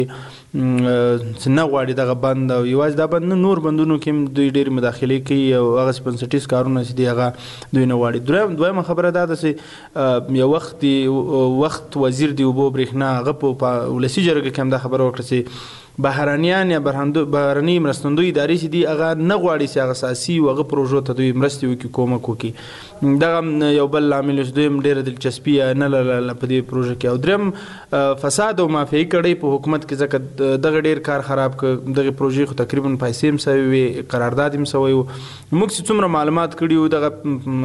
نه غواړي دغه بند او یوازې دا بند نه نور بندونو کې هم دوی ډېرې مداخلې کوي او هغسې بنسټیز کارونه چې دي هغه دوی نه غواړي. دویمه خبره دا ده چې یو وخت وزیر د اوبو برېښنا هغه په ولسي جرګه کې هم دا خبره وکړه چې بهرانیان یا بهرني مرستندوی ادارې چې دي هغه نه غواړي چې هغه اساسي و هغه پروژو ته دوی مرستې وکړي کومک وکړي. دغه یو بل لامل چې دویم ډېره دلچسپي نه لرله په دې پروژه کې. او دریم فساد او مافیایي کړۍ په حکومت کې ځکه دغه ډېر کار خراب کړ. دغه پروژې خو تقریبا پیسې هم سوي وې قرارداد هم سوی و. موږ چې څومره معلومات کړي وو دغه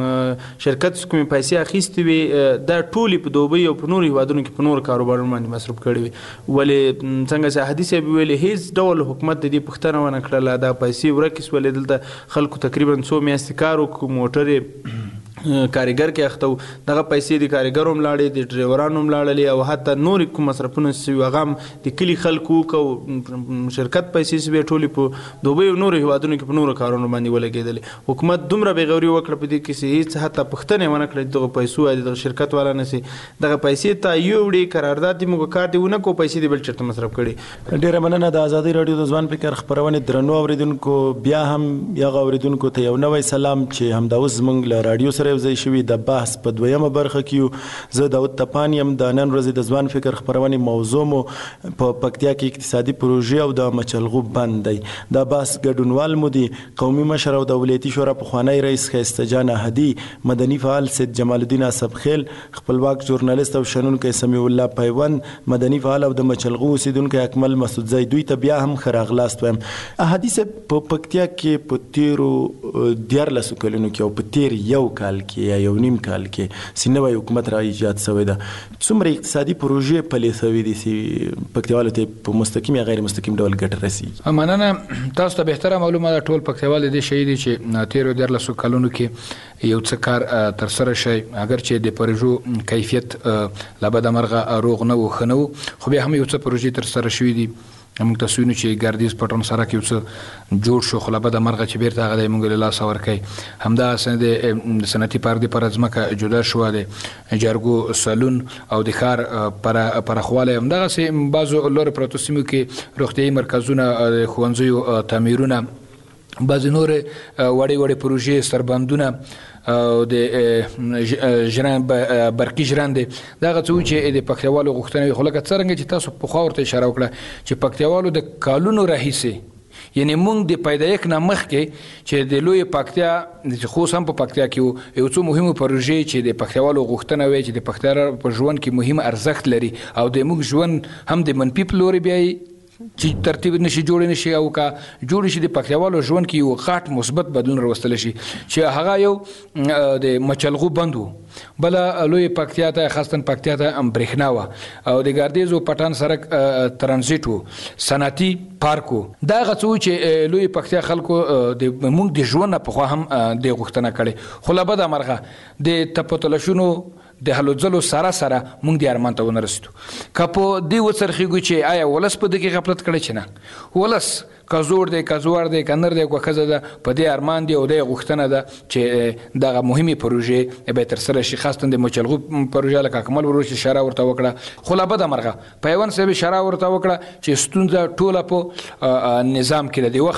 شرکت کومې پیسې اخیستې وې دا ټولې په دوبۍ او په نورو هېوادونو کې په نورو کاروبارونو باندې مصرف کړي وې. ولې څنګه چې حدیث یې ویلې هیڅ ډول حکومت د دې پوښتنه ونه کړله دا پیسې ورکې سولې. دلته خلکو تقریبا څو میاشتې کار وکړو موټر کاریګر کې اخته و دغه پیسې د کاریګرو هم لاړې د ډریورانو هم لاړلې او حتی نورې کوم مصرفونه چې هغه هم د کلي خلکو وکړو شرکت پیسې چې بیا ټولې په دوبۍ او نورو هېوادونو کې په نورو کارونو باندې ولګېدلې. حکومت دومره بېغوري وکړه په دې کې چې هېڅ حتی پوښتنه یې ونه کړه دغه پیسو دغه شرکت والا نه چې دغه پیسې ته یوړې قرارداد دې موږ کار دې ونه کړو پیسې دې بل چېرته مصرف کړي. ډېره مننه. د ازادي راډیو د ځوان فکر خپرونې درنو اورېدونکو بیا هم یغه اورېدونکو ته یو نوی سلام چې همدا اوس زموږ له راډیو سره یوځای شوي د بحث په دویمه برخه کې زه داود تپان یم. د نن ورځې د ځوان فکر خپرونې موضوع مو په پکتیا کې اقتصادي پروژې او د مچلغو بند دی. دا بحث ګډونوال مو دي قومي مشر او د ولایتي شورا پخوانی رئیس ښایسته جان احدي، مدني فعال سید جمال الدین اصفخیل، خپلواک ژورنالیست او شنونکی سمیع الله پیوند، مدني فعال او د مچلغو اوسیدونکی اکمل مسعودزی. دوی ته بیا هم ښه راغلاست وایم. احدي صاحب په پکتیا کې په تیرو 14 کلونو کې او په تیر یو کال کې یا یو نیم کال کې چې نوی حکومت را ایجاد شوی ده څومره اقتصادي پروژې پلې شوي دي چې پکتیوالو ته په مستقیم یا غیر مستقیم ډول ګټه رسیږي؟ مننه. تاسو ته بهتره معلومه ده ټول پکتیوال دې شی دي چې تیرو 14 کلونو کې یو څه کار ترسره شي اگر چې د پروژو کیفیت لا بده مرغه روغ نه و ښه نه و خو بیا هم یو څه پروژې ترسره شوي دي. موږ تاسو وینو چې ګردیز پټن سړک یو څه جوړ شو خو لا بده مرغه چې بیرته هغه د موږ له لاسه ورکوي. همدا د صنعتي پارک د پر ځمکه جدا شوه د جارګو سالون او د ښار پراخوالی همدغسې بعضو لرو پرتو سیمو کې روغتیایي مرکزونه ښوونځیو تعمیرونه بعضې نورې وړې وړې پروژې سربندونه او د برقي ژرندې دغه څه و چې د پکتیوالو غوښتنه وي. خو لکه څرنګه چې تاسو پخوا ورته اشاره وکړه چې پکتیوالو د کالونو راهیسې یعنې موږ د پیدایښت نه مخکې چې د لویې پکتیا خصوصا په پکتیا کې یو څو مهمو پروژې چې د پکتیوالو غوښتنه وی چې د پکتیا په ژوند کې مهم ارزښت لري او د موږ ژوند هم د منفي په لوري بیایي چې ترتیب نشي جوړ نشي او کا جوړ شي د پکتیوالو ژوند کې یو غټ مثبت بدلون راوستل شي چې هغه یو د مچلغو بند و بل لوی پکتیا ته خاصتن پکتیا ته برېښنا وه او د ګردیز او پټان سړک ترانزیټ و صنعتي پارک و. دغه څه چې لوی پکتیا خلکو د موږ د ژوند نه پخوا هم د غوښتنه کړې خو لا بده مرغه د تپتلشونو د هلو ځلو سره سره موږ د ارمان ته ونه رسېدو. که په دې وڅرخېږو چې آیا ولس په دې کې غفلت کړی چې نه ولس که زوړ دی که زوړ دی که نر دی که ښځه ده په دې ارمان دی او د غوښتنه ده چې دغه مهمې پروژې به ترسره شي خاصتا د مچلغو پروژه لکه اکمل وروش اشاره ورته وکړه خو لا بده مرغه پیوند صاحب اشاره ورته وکړه چې ستونزه ټوله په نظام کې ده د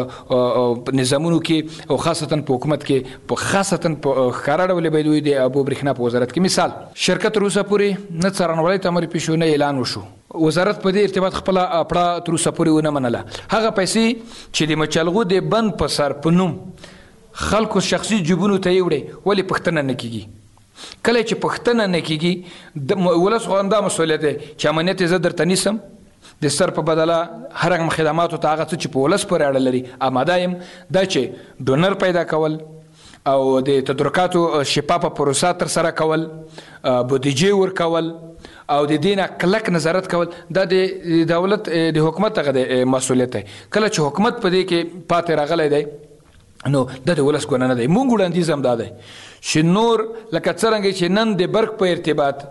وخت نظامونو کې او خاصتا په حکومت کې په خاصتا په ښکاره ډول باید وي د اوبو برېښنا په وزارت کې مثال شرکت تر اوسه پورې نه څارنوالۍ ته امر پیښ شو نه اعلان وشو. وزارت په دې ارتباط خپله پړه تر اوسه پورې ونه منله. هغه پیسې چې د مچلغو د بند په سر په نوم خلکو شخصي جیبونو ته یې وړی ولې پوښتنه نه کېږي؟ کله چې پوښتنه نه کېږي د ولس خو همدا مسؤلیت دی چې امنیت یې زه درته نیسم د سر په بدله هر رقم خدماتو ته هغه څه چې په ولس پورې اړه لري اماده یم دا چې ډونر پیدا کول او د تدارکاتو شفافه پروسه ترسره کول بودیجې ورکول او د دې نه کلک نظارت کول دا د دولت د حکومت هغه د مسؤلیت دی. کله چې حکومت په دې کې پاتې راغلی دی نو دا د ولس ګناه نه دی. موږ وړاندیز هم دا دی چې نور لکه څرنګه چې نن د برق په ارتباط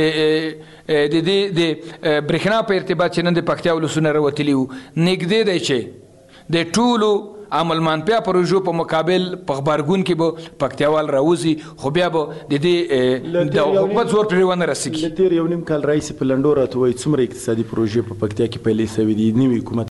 د برېښنا په ارتباط چې نن د پکتیا ولسونه راوتلي وو نږدې دی چې د ټولو عملمانپیا پروژو په مقابل په غبرګون کې به پکتیاوال راوځي خو بیا به د دې د حکومت زور پرې ونه رسېږي. له تېر یو نیم کال راهیسې په لنډو راته وایي څومره اقتصادي پروژې په پکتیا کې پیلې سوي دي نوي حکومت